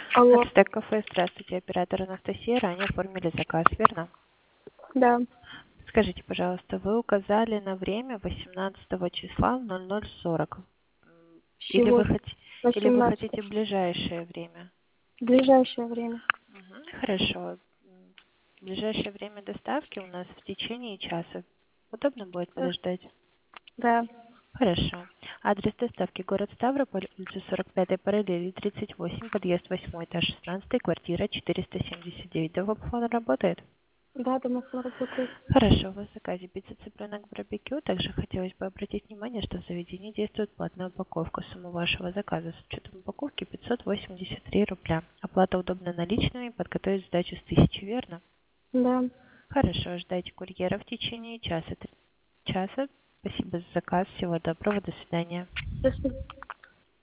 Алло, Ацтек кафе, здравствуйте, оператор Анастасия. Ранее оформили заказ, верно? да. Скажите, пожалуйста, вы указали на время 18 числа в 00:40. Или Всего или вы 18. хотите ближайшее время? В ближайшее время. Хорошо. В ближайшее время доставки у нас в течение часа. Удобно будет Да. подождать? Да. Хорошо. Адрес доставки: город Ставрополь, улица 45-й параллели 38, подъезд 8, этаж 16, квартира 479. Домофон работает? Да, домофон работает. Хорошо, в заказе пицца цыпленок барбекю. Также хотелось бы обратить внимание, что в заведении действует платная упаковка. Сумма вашего заказа с учетом упаковки 583 рубля. Оплата удобна наличными, подготовить сдачу с 1000, верно? Да. Хорошо, ждайте курьера в течение часа. Спасибо за заказ. Всего доброго. До свидания. До свидания.